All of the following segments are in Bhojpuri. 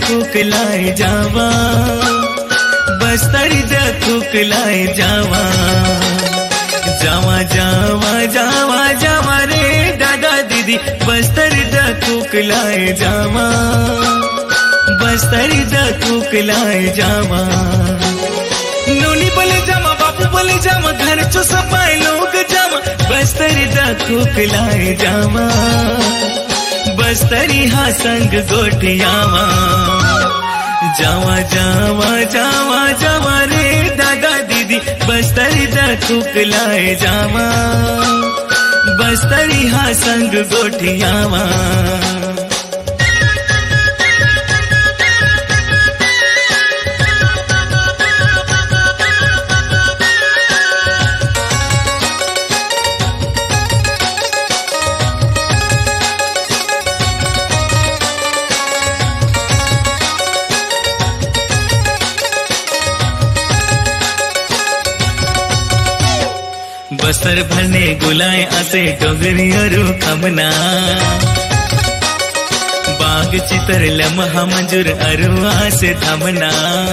कुकलाए जावा, बस्तरी द कुकलाए जावा, जावा जावा जावा जावा रे दादा दीदी, बस्तरी द कुकलाए जावा, बस्तरी द कुकलाए जावा। नोनी बोले जामा, बापू बोले जामा, घर चो सफाई लोग जामा, बस्तरी द कुकलाए जावा, बस्तरी हा संग गोटियावा, जावा जावा जावा जावा रे दादा दीदी, बस्तरी द कुकलाए जावा, बस्तरी हा संग गोटियावा। बस्तर भरने गुलाए असे डोगरियरू खमना, बाग चितर लम्हा मंजूर अरुआ से थमना।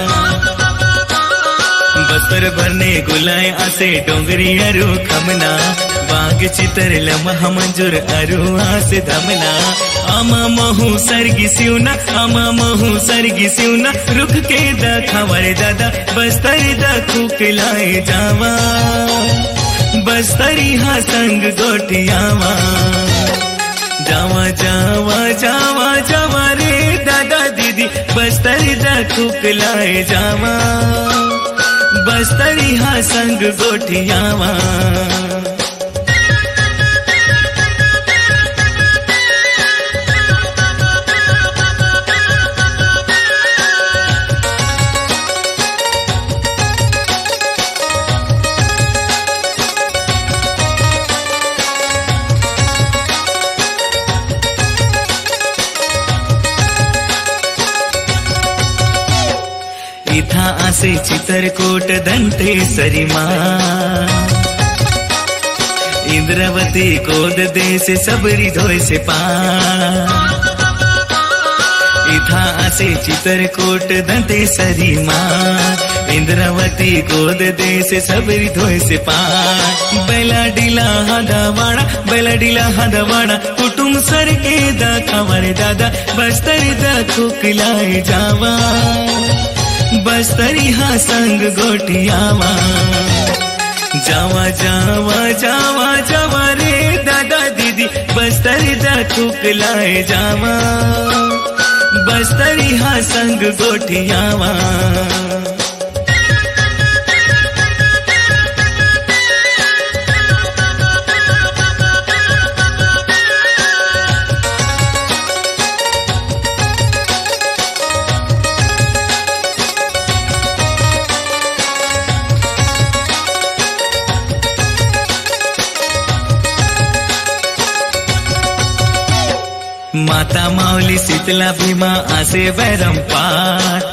बस्तर भरने गुलाए असे डोगरियरू खमना, बाग चितर लम्हा मंजूर अरुआ से थमना। आमा महू सरगी सिउना, आमा महू सरगी सिउना, रुख के दा खबर दादा, बस्तरी दा कुकलाए जावा, बस्तरी हा संग गोटियावा, जावा जावा जावा जावा रे दादा दीदी, बस्तरी द कुकलाए जावा, बस्तरी हा संग गोटियावा। इथा आसे चित्रकूट दंते सरिमा, इंद्रावती कोद देश सबरी धोय से पार। इथा आसे चित्रकूट दंते सरिमा, इंद्रावती कोद देश सबरी धोय से पार। बैला डिला हदवाड़ा, बैला डिला हदवाड़ा, कुटुंब सर के दा खबर दादा, बस्तरी द कुकलाए जावा, बस्तरी हा संग गोटियावा, जावा जावा जावा जावा रे दादा दीदी, बस्तरी द कुकलाए जावा, बस्तरी हा संग गोटियावा। माता माऊली शीतला भीमा आसे बैरम पाठ,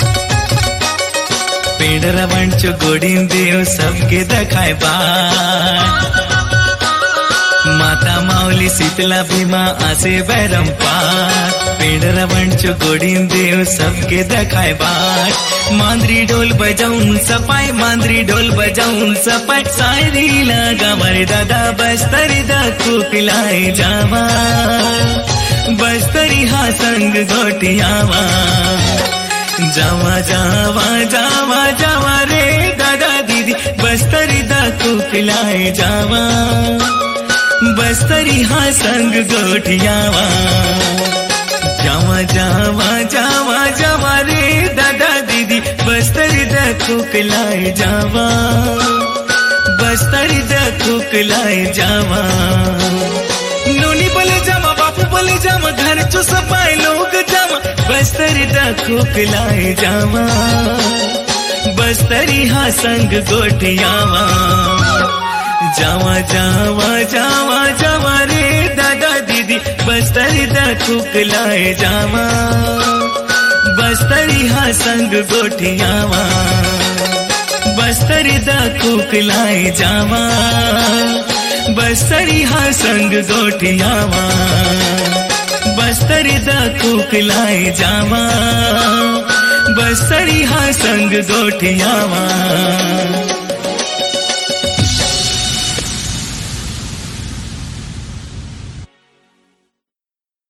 पेंडरा बंचो गोडीन देव सबके दखाए बाट। माता माऊली शीतला भीमा आसे बैरम पाठ, पेंडरा बंचो गोडीन देव सबके दखाए बाट। मांद्री ढोल बजाऊन सपाय, मांद्री ढोल बजाऊन सपाय, सायरी लगा मरे दादा, बस्तरी द कुकलाए जावा, बस्तरी हा संग गोटियावा, जावा जावा जावा जावा रे दादा दीदी, बस्तरी द कुकलाए जावा, बस्तरी हा संग गोटियावा, जावा जावा जावा जावा रे दादा दीदी, बस्तरी द कुकलाए जावा, बस्तरी द कुकलाए जावा। नोनी बोले जामा, बापू बोले जामा, घर चो सफाई लोग जामा, बस्तरी द कुकलाए जावा, बस्तरी हा संग गोटियावा, जावा जावा जावा जावा रे दादा दीदी, बस्तरी द कुकलाए जावा, बस्तरी हा संग गोटियावा, बस्तरी द कुकलाए जावा, बस्तरी हा संग गोटियावा। बस्तरी दा कुकलाए जावा बस्तरी हा संग गोठियावा